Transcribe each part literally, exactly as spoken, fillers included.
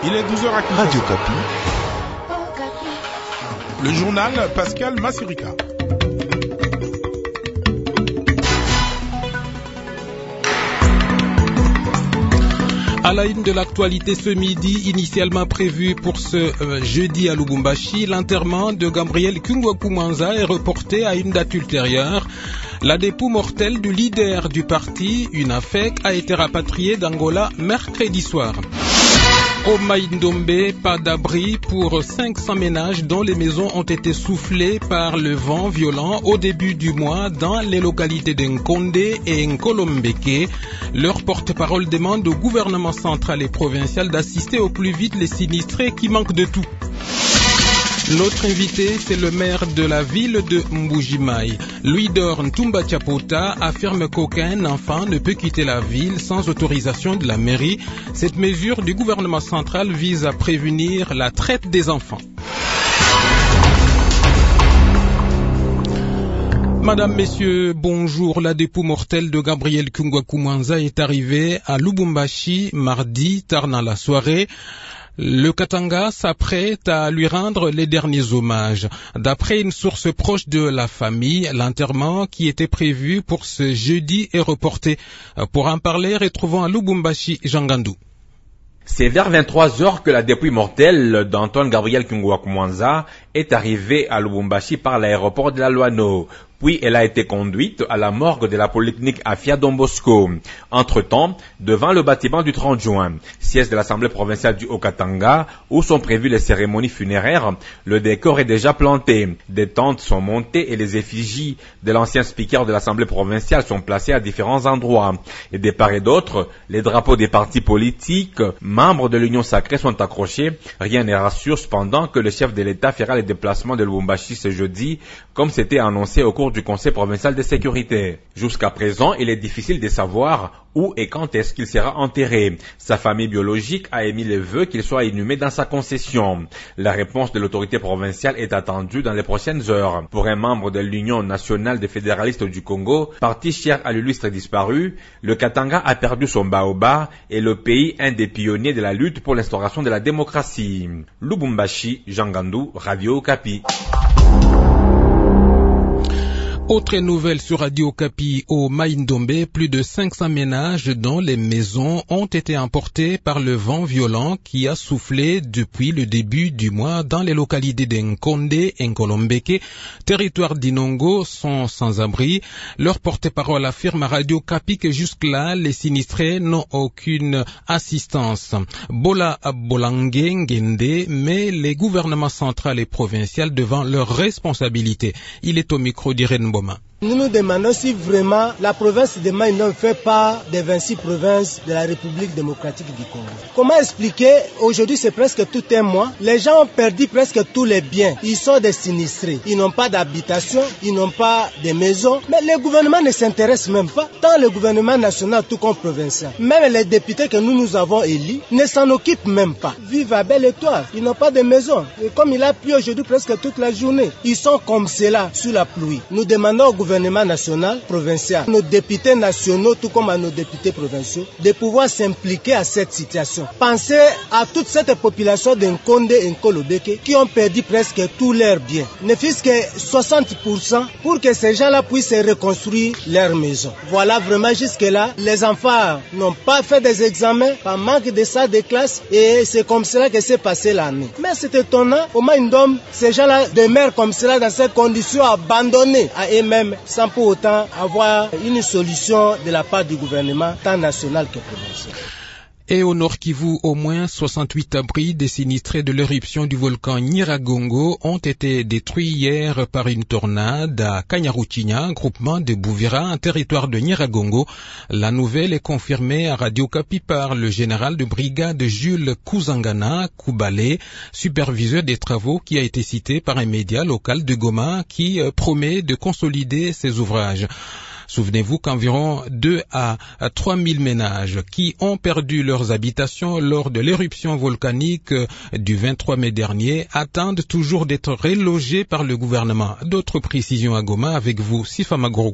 Il est douze heures à Kinshasa. Radio Kapi. Le journal Pascal Massirika. À la une de l'actualité ce midi, initialement prévu pour ce euh, jeudi à Lubumbashi, l'enterrement de Gabriel Kungwa-Kumwanza est reporté à une date ultérieure. La dépouille mortelle du leader du parti, UNAFEC, a été rapatriée d'Angola mercredi soir. Au Maïndombe, pas d'abri pour cinq cents ménages dont les maisons ont été soufflées par le vent violent au début du mois dans les localités d'Nkonde et Nkolombeke. Leur porte-parole demande au gouvernement central et provincial d'assister au plus vite les sinistrés qui manquent de tout. Notre invité, c'est le maire de la ville de Mbujimaï. Louis-Dor Ntumba Chapota affirme qu'aucun enfant ne peut quitter la ville sans autorisation de la mairie. Cette mesure du gouvernement central vise à prévenir la traite des enfants. Madame, Messieurs, bonjour. La dépouille mortelle de Gabriel Kungwa-Kumwanza est arrivée à Lubumbashi mardi, tard dans la soirée. Le Katanga s'apprête à lui rendre les derniers hommages. D'après une source proche de la famille, l'enterrement qui était prévu pour ce jeudi est reporté. Pour en parler, retrouvons à Lubumbashi Jean Gandou. C'est vers vingt-trois heures que la dépouille mortelle d'Antoine Gabriel Kungwa-Kumwanza est arrivée à Lubumbashi par l'aéroport de la Loano. Puis elle a été conduite à la morgue de la polyclinique Afia Don Bosco. Entre-temps, devant le bâtiment du trente juin, siège de l'Assemblée provinciale du Haut-Katanga, où sont prévues les cérémonies funéraires, le décor est déjà planté. Des tentes sont montées et les effigies de l'ancien speaker de l'Assemblée provinciale sont placées à différents endroits. Et de part et d'autre, les drapeaux des partis politiques, membres de l'Union sacrée, sont accrochés. Rien ne rassure cependant que le chef de l'État fera les déplacements de Lubumbashi ce jeudi, comme c'était annoncé au cours du Conseil provincial de sécurité. Jusqu'à présent, il est difficile de savoir où et quand est-ce qu'il sera enterré. Sa famille biologique a émis le vœu qu'il soit inhumé dans sa concession. La réponse de l'autorité provinciale est attendue dans les prochaines heures. Pour un membre de l'Union nationale des fédéralistes du Congo, parti cher à l'illustre disparu, le Katanga a perdu son baobab et le pays un des pionniers de la lutte pour l'instauration de la démocratie. Lubumbashi, Jean Gandou, Radio Kapi. Autre nouvelle sur Radio Kapi au Maïndombe, plus de cinq cents ménages dont les maisons ont été emportées par le vent violent qui a soufflé depuis le début du mois dans les localités d'Nkonde et Nkolombeke, territoire d'Inongo, sont sans abri. Leur porte-parole affirme à Radio Kapi que jusque-là, les sinistrés n'ont aucune assistance. Bola Bolangue Ngende met les gouvernements central et provincial devant leurs responsabilités. Il est au micro d'Irène Boma. Nous nous demandons si vraiment la province de Maïndombe ne fait pas des vingt-six provinces de la République démocratique du Congo. Comment expliquer, aujourd'hui c'est presque tout un mois, les gens ont perdu presque tous les biens. Ils sont des sinistrés. Ils n'ont pas d'habitation, ils n'ont pas de maison. Mais le gouvernement ne s'intéresse même pas, tant le gouvernement national tout comme provincial. Même les députés que nous nous avons élus ne s'en occupent même pas. Vivent à belle étoile, ils n'ont pas de maison. Et comme il a plu aujourd'hui presque toute la journée, ils sont comme cela sous la pluie. Nous demandons au gouvernement gouvernement national, provincial, nos députés nationaux, tout comme à nos députés provinciaux, de pouvoir s'impliquer à cette situation. Pensez à toute cette population d'Nkonde et Nkolombeke qui ont perdu presque tous leurs biens. Ne fût-ce que soixante pour cent pour que ces gens-là puissent reconstruire leur maison. Voilà vraiment jusque-là, les enfants n'ont pas fait des examens par manque de salles de classe et c'est comme cela que s'est passé l'année. Mais c'est étonnant, au Maïndombe, ces gens-là demeurent comme cela dans ces conditions abandonnées à eux-mêmes sans pour autant avoir une solution de la part du gouvernement tant national que provincial. Et au Nord Kivu, au moins soixante-huit abris des sinistrés de l'éruption du volcan Nyiragongo ont été détruits hier par une tornade à Kanyaruchinya, groupement de Bouvira, un territoire de Nyiragongo. La nouvelle est confirmée à Radio Kapi par le général de brigade Jules Kouzangana Koubale, superviseur des travaux qui a été cité par un média local de Goma qui promet de consolider ses ouvrages. Souvenez-vous qu'environ deux à trois mille ménages qui ont perdu leurs habitations lors de l'éruption volcanique du vingt-trois mai dernier attendent toujours d'être relogés par le gouvernement. D'autres précisions à Goma avec vous, Sifa Magrou.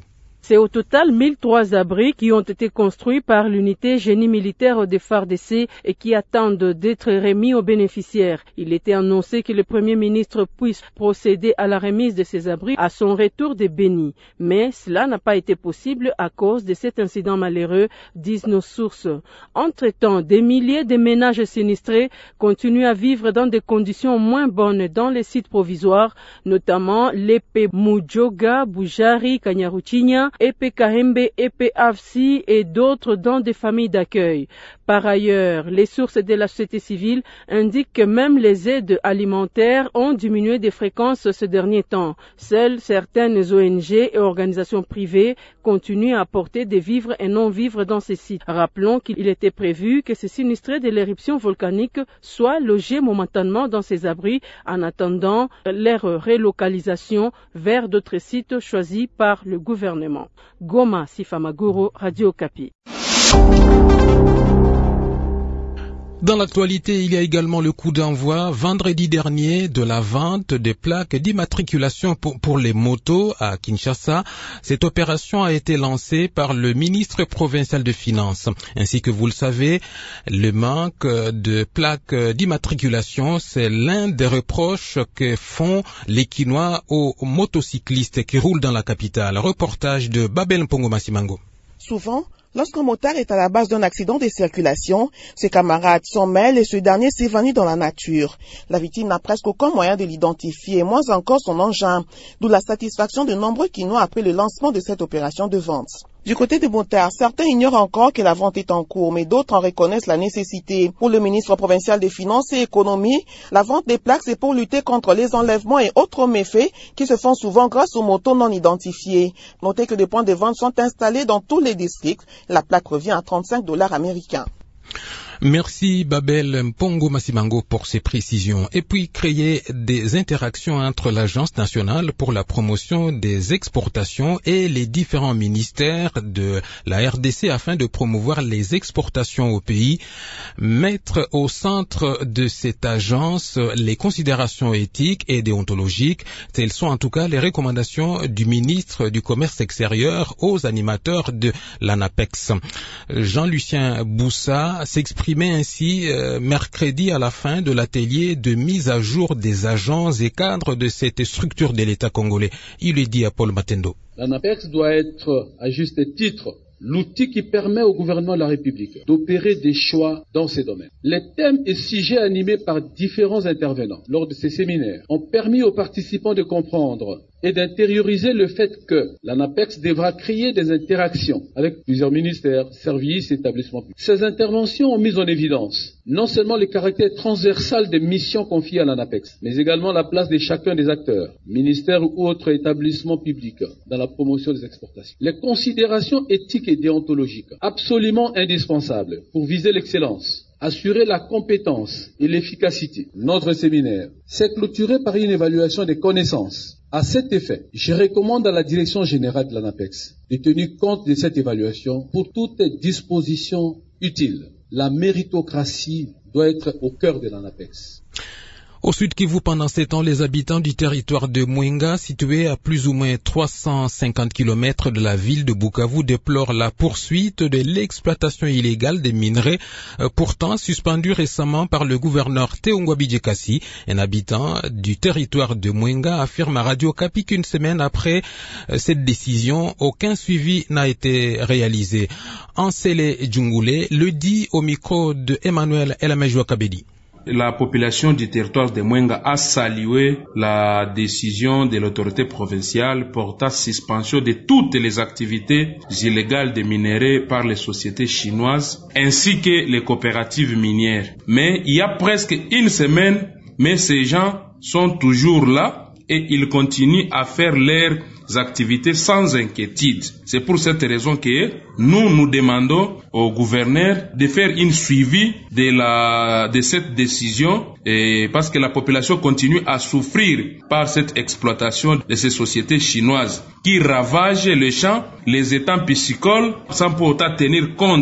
C'est au total mille trois abris qui ont été construits par l'unité génie militaire de F A R D C et qui attendent d'être remis aux bénéficiaires. Il était annoncé que le Premier ministre puisse procéder à la remise de ces abris à son retour de Béni. Mais cela n'a pas été possible à cause de cet incident malheureux, disent nos sources. Entre-temps, des milliers de ménages sinistrés continuent à vivre dans des conditions moins bonnes dans les sites provisoires, notamment l'Epe Mujoga, Bujari, Kanyaruchinya, Epe Kahembe, Epe Afsi et d'autres dans des familles d'accueil. Par ailleurs, les sources de la société civile indiquent que même les aides alimentaires ont diminué de fréquence ces derniers temps. Seules certaines O N G et organisations privées continuent à apporter des vivres et non-vivres dans ces sites. Rappelons qu'il était prévu que ces sinistrés de l'éruption volcanique soient logés momentanément dans ces abris en attendant leur relocalisation vers d'autres sites choisis par le gouvernement. Goma, Sifamaguro, Radio Okapi. Dans l'actualité, il y a également le coup d'envoi vendredi dernier de la vente des plaques d'immatriculation pour, pour les motos à Kinshasa. Cette opération a été lancée par le ministre provincial de Finances. Ainsi que vous le savez, le manque de plaques d'immatriculation, c'est l'un des reproches que font les Kinois aux motocyclistes qui roulent dans la capitale. Reportage de Babel Mpongo Masimango. Souvent, lorsqu'un motard est à la base d'un accident de circulation, ses camarades s'en mêlent et ce dernier s'évanouit dans la nature. La victime n'a presque aucun moyen de l'identifier, moins encore son engin, d'où la satisfaction de nombreux Kinois après le lancement de cette opération de vente. Du côté des motards, certains ignorent encore que la vente est en cours, mais d'autres en reconnaissent la nécessité. Pour le ministre provincial des Finances et Économie, la vente des plaques, c'est pour lutter contre les enlèvements et autres méfaits qui se font souvent grâce aux motos non identifiées. Notez que des points de vente sont installés dans tous les districts. La plaque revient à trente-cinq dollars américains. Merci Babel Mpongo Masimango pour ces précisions. Et puis créer des interactions entre l'Agence nationale pour la promotion des exportations et les différents ministères de la R D C afin de promouvoir les exportations au pays. Mettre au centre de cette agence les considérations éthiques et déontologiques. Telles sont en tout cas les recommandations du ministre du Commerce extérieur aux animateurs de l'ANAPEX. Jean-Lucien Boussa s'exprime ainsi euh, mercredi à la fin de l'atelier de mise à jour des agents et cadres de cette structure de l'État congolais. Il est dit à Paul Matendo. L'ANAPEX doit être, à juste titre, l'outil qui permet au gouvernement de la République d'opérer des choix dans ces domaines. Les thèmes et sujets animés par différents intervenants lors de ces séminaires ont permis aux participants de comprendre et d'intérioriser le fait que l'ANAPEX devra créer des interactions avec plusieurs ministères, services et établissements publics. Ces interventions ont mis en évidence non seulement le caractère transversal des missions confiées à l'ANAPEX, mais également la place de chacun des acteurs, ministères ou autres établissements publics, dans la promotion des exportations. Les considérations éthiques et déontologiques, absolument indispensables pour viser l'excellence, assurer la compétence et l'efficacité. Notre séminaire s'est clôturé par une évaluation des connaissances. À cet effet, je recommande à la direction générale de l'ANAPEX de tenir compte de cette évaluation pour toutes dispositions utiles. La méritocratie doit être au cœur de l'ANAPEX. Au Sud Kivu, pendant ces temps, les habitants du territoire de Mwenga, situé à plus ou moins trois cent cinquante kilomètres de la ville de Bukavu, déplorent la poursuite de l'exploitation illégale des minerais, euh, pourtant suspendue récemment par le gouverneur Teungwa Bijekasi. Un habitant du territoire de Mwenga affirme à Radio Okapi qu'une semaine après euh, cette décision, aucun suivi n'a été réalisé. Ansele Djungule le dit au micro de Emmanuel Elamejwa Kabedi. La population du territoire de Mwenga a salué la décision de l'autorité provinciale portant suspension de toutes les activités illégales de minerais par les sociétés chinoises ainsi que les coopératives minières. Mais il y a presque une semaine, mais ces gens sont toujours là et ils continuent à faire leurs activités sans inquiétude. C'est pour cette raison que nous nous demandons au gouverneur de faire une suivi de la de cette décision et parce que la population continue à souffrir par cette exploitation de ces sociétés chinoises qui ravagent les champs, les étangs piscicoles sans pour autant tenir compte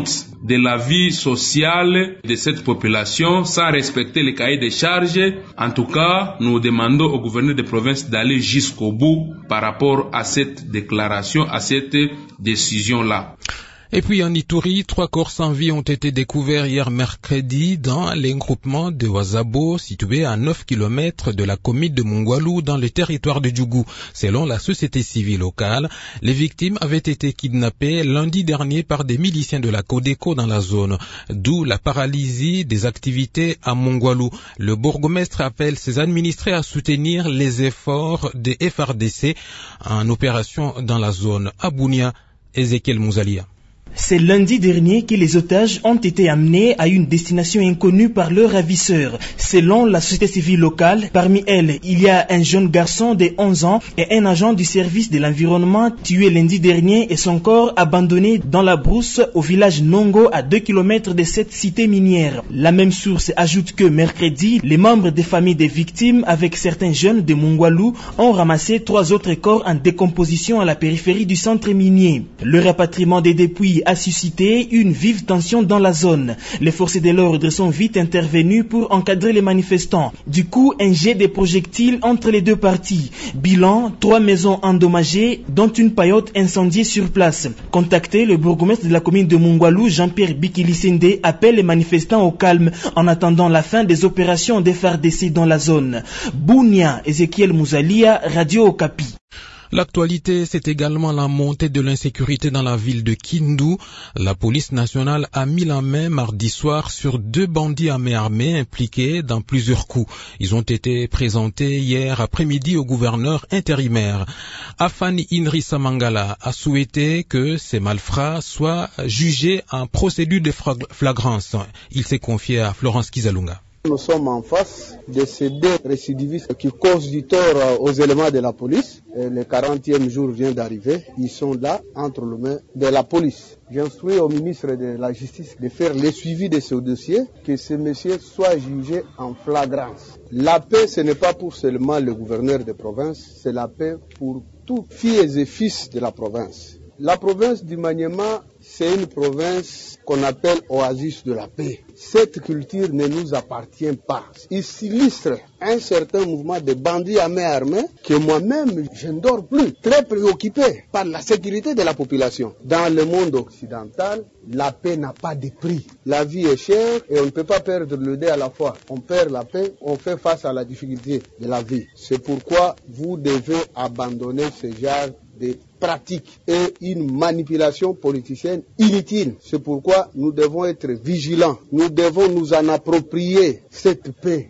de la vie sociale de cette population sans respecter les cahiers des charges. En tout cas, nous demandons au gouverneur de province d'aller jusqu'au bout par rapport à cette déclaration, à cette décision-là. Et puis en Ituri, trois corps sans vie ont été découverts hier mercredi dans les groupements de Wazabo, situé à neuf kilomètres de la commune de Mongwalu dans le territoire de Djougou. Selon la société civile locale, les victimes avaient été kidnappées lundi dernier par des miliciens de la Codeco dans la zone, d'où la paralysie des activités à Mongwalu. Le bourgmestre appelle ses administrés à soutenir les efforts des F R D C en opération dans la zone. À Bunia, Ezekiel Mouzalia. C'est lundi dernier que les otages ont été amenés à une destination inconnue par leurs ravisseurs. Selon la société civile locale, parmi elles, il y a un jeune garçon de onze ans et un agent du service de l'environnement tué lundi dernier et son corps abandonné dans la brousse au village Nongo à deux kilomètres de cette cité minière. La même source ajoute que mercredi, les membres des familles des victimes avec certains jeunes de Mongwalu ont ramassé trois autres corps en décomposition à la périphérie du centre minier. Le rapatriement des dépouilles a suscité une vive tension dans la zone. Les forces de l'ordre sont vite intervenues pour encadrer les manifestants. Du coup, un jet de projectiles entre les deux parties. Bilan, trois maisons endommagées, dont une paillote incendiée sur place. Contacté, le bourgmestre de la commune de Mongwalu, Jean-Pierre Bikilisende, appelle les manifestants au calme en attendant la fin des opérations des F A R D C dans la zone. Bunia, Ezekiel Mouzalia, Radio Okapi. L'actualité, c'est également la montée de l'insécurité dans la ville de Kindu. La police nationale a mis la main mardi soir sur deux bandits à main armée impliqués dans plusieurs coups. Ils ont été présentés hier après-midi au gouverneur intérimaire. Afani Inrissa Mangala a souhaité que ces malfrats soient jugés en procédure de flagrance. Il s'est confié à Florence Kizalunga. Nous sommes en face de ces deux récidivistes qui causent du tort aux éléments de la police. Et le quarantième jour vient d'arriver. Ils sont là entre les mains de la police. J'instruis au ministre de la Justice de faire le suivi de ce dossier, que ces messieurs soient jugés en flagrance. La paix, ce n'est pas pour seulement le gouverneur de province, c'est la paix pour tous filles et fils de la province. La province du Maniema, c'est une province qu'on appelle oasis de la paix. Cette culture ne nous appartient pas. Il s'illustre un certain mouvement de bandits à main armée que moi-même, je ne dors plus, très préoccupé par la sécurité de la population. Dans le monde occidental, la paix n'a pas de prix. La vie est chère et on ne peut pas perdre le deux à la fois. On perd la paix, on fait face à la difficulté de la vie. C'est pourquoi vous devez abandonner ce genre de pratiques et une manipulation politicienne inutile. C'est pourquoi nous devons être vigilants. Nous devons nous en approprier cette paix.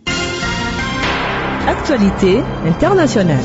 Actualité internationale.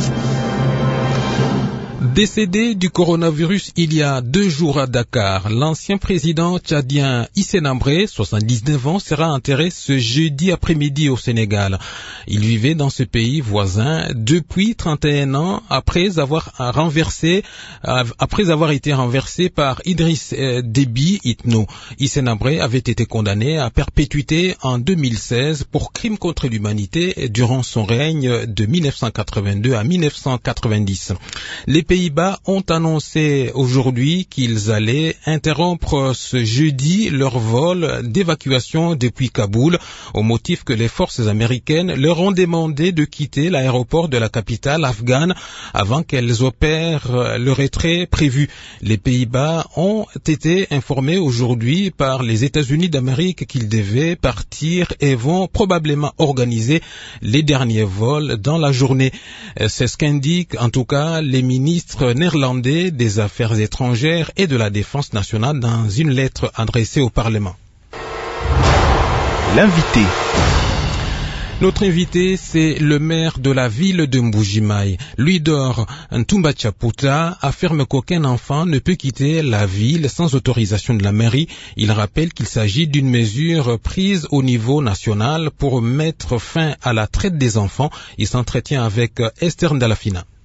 Décédé du coronavirus il y a deux jours à Dakar, l'ancien président tchadien Hissène Habré, soixante-dix-neuf ans, sera enterré ce jeudi après-midi au Sénégal. Il vivait dans ce pays voisin depuis trente et un ans après avoir renversé, après avoir été renversé par Idriss Déby Itno. Hissène Habré avait été condamné à perpétuité en deux mille seize pour crime contre l'humanité durant son règne de mille neuf cent quatre-vingt-deux à mille neuf cent quatre-vingt-dix. Les pays Pays-Bas ont annoncé aujourd'hui qu'ils allaient interrompre ce jeudi leur vol d'évacuation depuis Kaboul au motif que les forces américaines leur ont demandé de quitter l'aéroport de la capitale afghane avant qu'elles opèrent le retrait prévu. Les Pays-Bas ont été informés aujourd'hui par les États-Unis d'Amérique qu'ils devaient partir et vont probablement organiser les derniers vols dans la journée. C'est ce qu'indiquent en tout cas les ministres néerlandais des Affaires étrangères et de la Défense nationale dans une lettre adressée au Parlement. L'invité. Notre invité, c'est le maire de la ville de Mbujimaï. Louis-Dor Ntumba-Chaputa affirme qu'aucun enfant ne peut quitter la ville sans autorisation de la mairie. Il rappelle qu'il s'agit d'une mesure prise au niveau national pour mettre fin à la traite des enfants. Il s'entretient avec Esther Ndalafina.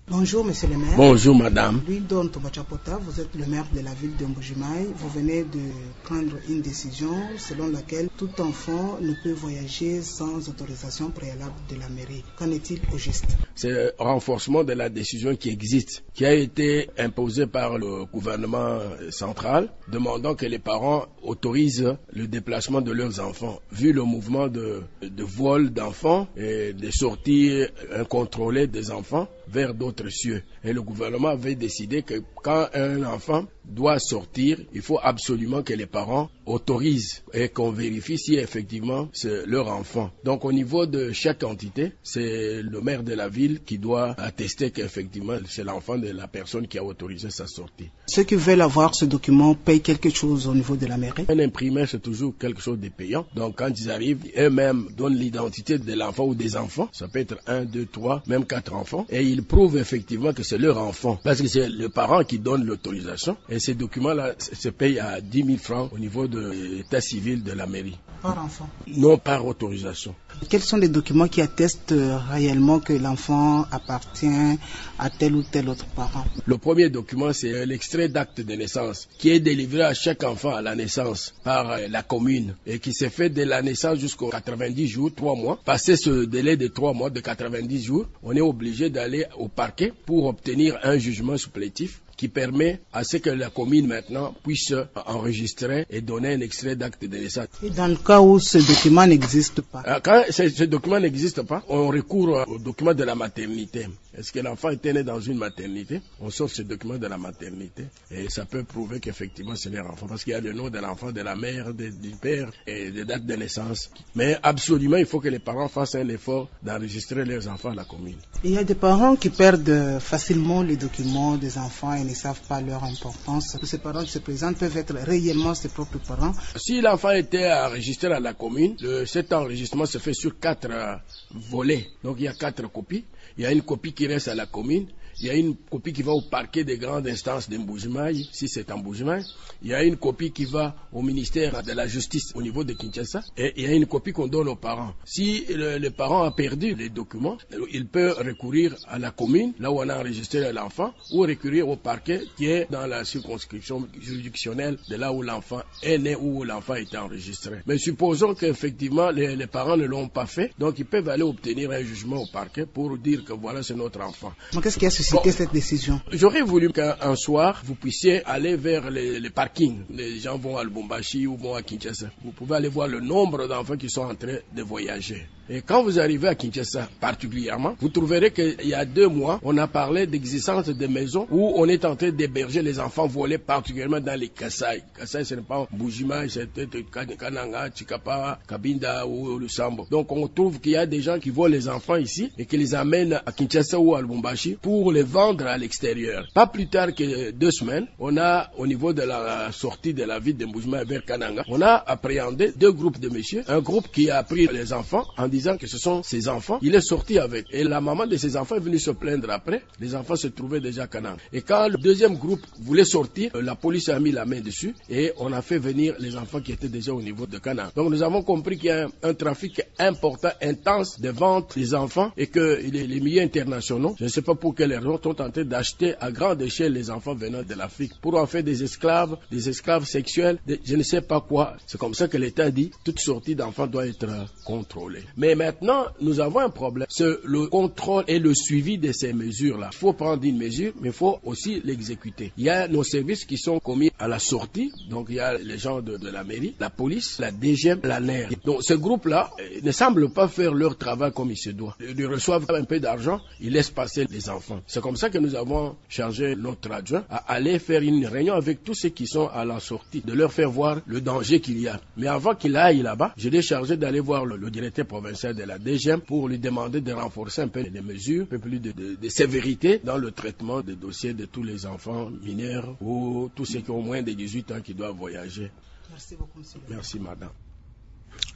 Bonjour Monsieur le maire. Bonjour Madame. Louis Don Tobachapota, vous êtes le maire de la ville de Mbujimayi. Vous venez de prendre une décision selon laquelle tout enfant ne peut voyager sans autorisation préalable de la mairie. Qu'en est-il au juste? C'est le renforcement de la décision qui existe, qui a été imposée par le gouvernement central, demandant que les parents autorisent le déplacement de leurs enfants. Vu le mouvement de, de vol d'enfants et de sorties incontrôlées des enfants vers d'autres cieux. Et le gouvernement avait décidé que quand un enfant doit sortir, il faut absolument que les parents autorisent et qu'on vérifie si effectivement c'est leur enfant. Donc au niveau de chaque entité, c'est le maire de la ville qui doit attester qu'effectivement c'est l'enfant de la personne qui a autorisé sa sortie. Ceux qui veulent avoir ce document payent quelque chose au niveau de la mairie? Un imprimeur, c'est toujours quelque chose de payant. Donc quand ils arrivent, eux-mêmes donnent l'identité de l'enfant ou des enfants. Ça peut être un, deux, trois, même quatre enfants. Et ils prouvent effectivement que c'est leur enfant. Parce que c'est le parent qui donne l'autorisation. Et ces documents-là se payent à dix mille francs au niveau de l'état civil de la mairie. Par enfant? Non, par autorisation. Quels sont les documents qui attestent réellement que l'enfant appartient à tel ou tel autre parent? Le premier document, c'est l'extrait d'acte de naissance qui est délivré à chaque enfant à la naissance par la commune et qui s'est fait de la naissance jusqu'aux quatre-vingt-dix jours, trois mois. Passé ce délai de trois mois, de quatre-vingt-dix jours, on est obligé d'aller au parquet pour obtenir un jugement supplétif qui permet à ce que la commune maintenant puisse enregistrer et donner un extrait d'acte de naissance. Et dans le cas où ce document n'existe pas? Quand ce, ce document n'existe pas, on recourt au document de la maternité. Est-ce que l'enfant était né dans une maternité? On sort ce document de la maternité et ça peut prouver qu'effectivement c'est leur enfant parce qu'il y a le nom de l'enfant, de la mère, de, du père et des dates de naissance. Mais absolument, il faut que les parents fassent un effort d'enregistrer leurs enfants à la commune. Il y a des parents qui perdent facilement les documents des enfants et ne savent pas leur importance. Ces parents qui se présentent peuvent être réellement ses propres parents. Si l'enfant était enregistré à la commune, le, cet enregistrement se fait sur quatre euh, volets. Donc il y a quatre copies. Il y a une copie qui reste à la commune. Il y a une copie qui va au parquet des grandes instances de Mbujimayi, si c'est en Mbujimayi. Il y a une copie qui va au ministère de la Justice au niveau de Kinshasa. Et il y a une copie qu'on donne aux parents. Si le, le parent a perdu les documents, il peut recourir à la commune, là où on a enregistré l'enfant, ou recourir au parquet qui est dans la circonscription juridictionnelle de là où l'enfant est né ou où l'enfant a été enregistré. Mais supposons qu'effectivement les, les parents ne l'ont pas fait, donc ils peuvent aller obtenir un jugement au parquet pour dire que voilà, c'est notre enfant. Donc qu'est-ce qui a suscité bon, cette décision? J'aurais voulu qu'un soir, vous puissiez aller vers les, les parkings. Les gens vont à Lubumbashi ou vont à Kinshasa. Vous pouvez aller voir le nombre d'enfants qui sont en train de voyager. Et quand vous arrivez à Kinshasa particulièrement, vous trouverez qu'il y a deux mois, on a parlé d'existence de maisons où on est en train d'héberger les enfants volés, particulièrement dans les Kasai. Kasai, ce n'est pas Mbujimayi, c'est Kananga, Chikapa, Kabinda ou Lusambo. Donc on trouve qu'il y a des gens qui volent les enfants ici et qui les amènent à Kinshasa ou à Lubumbashi pour les vendre à l'extérieur. Pas plus tard que deux semaines, on a, au niveau de la sortie de la ville de Mbujimayi vers Kananga, on a appréhendé deux groupes de messieurs. Un groupe qui a pris les enfants en disant que ce sont ses enfants, il est sorti avec. Et la maman de ses enfants est venue se plaindre après. Les enfants se trouvaient déjà à Kananga. Et quand le deuxième groupe voulait sortir, la police a mis la main dessus et on a fait venir les enfants qui étaient déjà au niveau de Kananga. Donc nous avons compris qu'il y a un, un trafic important, intense de vente des enfants et que les, les milieux internationaux, je ne sais pas pour quelles raisons, sont en train d'acheter à grande échelle les enfants venant de l'Afrique pour en faire des esclaves, des esclaves sexuels, des, je ne sais pas quoi. C'est comme ça que l'État dit toute sortie d'enfants doit être contrôlée. Mais maintenant, nous avons un problème. C'est le contrôle et le suivi de ces mesures-là. Il faut prendre une mesure, mais il faut aussi l'exécuter. Il y a nos services qui sont commis à la sortie. Donc, il y a les gens de, de la mairie, la police, la D G M, la N E R. Donc, ce groupe-là euh, ne semble pas faire leur travail comme il se doit. Ils reçoivent un peu d'argent, ils laissent passer les enfants. C'est comme ça que nous avons chargé notre adjoint à aller faire une réunion avec tous ceux qui sont à la sortie, de leur faire voir le danger qu'il y a. Mais avant qu'il aille là-bas, je l'ai chargé d'aller voir le, le directeur provincial de la D G M pour lui demander de renforcer un peu les mesures, un peu plus de, de, de sévérité dans le traitement des dossiers de tous les enfants mineurs ou tous ceux qui ont moins de dix-huit ans qui doivent voyager. Merci beaucoup, monsieur. Merci, madame.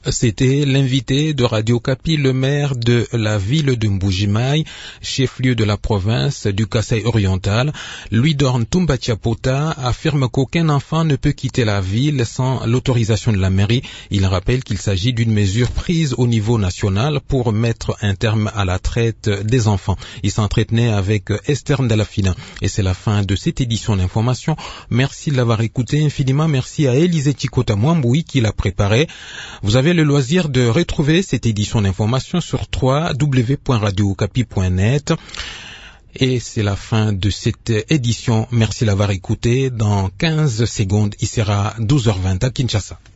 C'était l'invité de Radio Kapi, le maire de la ville de Mbujimayi, chef-lieu de la province du Kasaï oriental. Louis-Dorn Tumba-Tiapota affirme qu'aucun enfant ne peut quitter la ville sans l'autorisation de la mairie. Il rappelle qu'il s'agit d'une mesure prise au niveau national pour mettre un terme à la traite des enfants. Il s'entretenait avec Esther Ndalafina. Et c'est la fin de cette édition d'information. Merci de l'avoir écouté infiniment. Merci à Élisée Tikota Mwamboui qui l'a préparé. Vous avez le loisir de retrouver cette édition d'information sur w w w point radio okapi point net. Et c'est la fin de cette édition. Merci de l'avoir écouté. Dans quinze secondes, il sera douze heures vingt à Kinshasa.